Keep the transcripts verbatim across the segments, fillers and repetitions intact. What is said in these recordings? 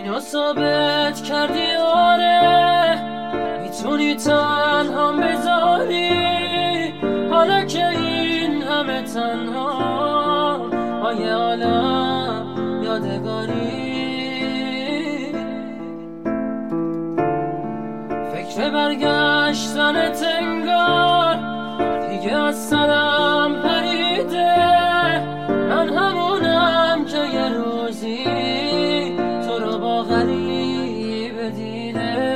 اینو ثابت کردی آره میتونی تنها بذاری، حالا که این همه تنها های عالم یادگاری. فکر برگشتن تنگار دیگه از سرم پریده، من همونم که یه روزی تو رو با غریبه دیده.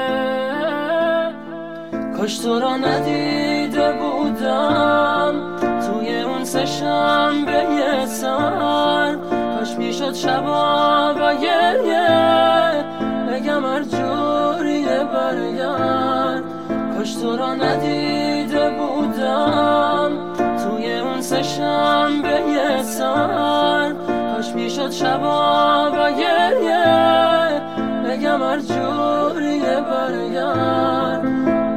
کاش تو رو ندیده بودم توی اون سه شنبه یه سر، کاش میشد شبا با گریه بگم هر جوریه برگرد. کاش تو رو ندیده بودم توی اون سه شنبه یه سر، کاش میشد شبا با گریه بگم هر جوریه برگرد.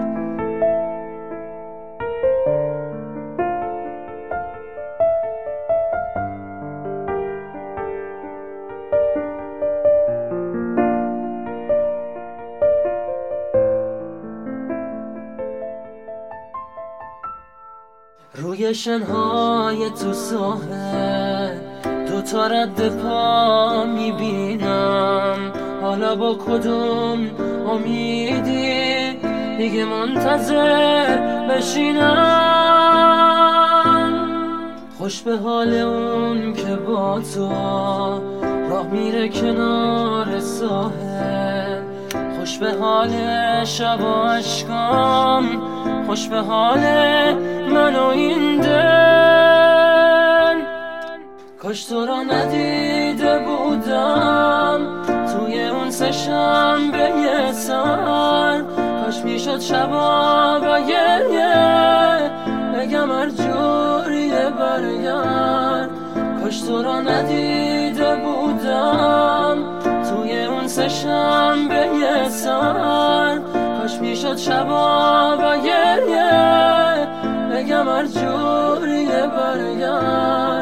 روی شنهای تو ساحل دو تا رد پا میبینم، حالا با کدوم امیدی دیگه منتظر بشینم. خوش به حال اون که با تو راه میره کنار ساحل، خوش به حال شب و عشقام، خوش به حال من و این دل. کاش تو را ندیده بودم توی اون سه شنبه یه سر، کاش میشد شبا با گریه بگم هر جوریه برگرد. کاش تو را ندیده بودم توی اون سه شنبه یه سر، کاش میشد شبا با گریه بگم هر جوریه برگرد.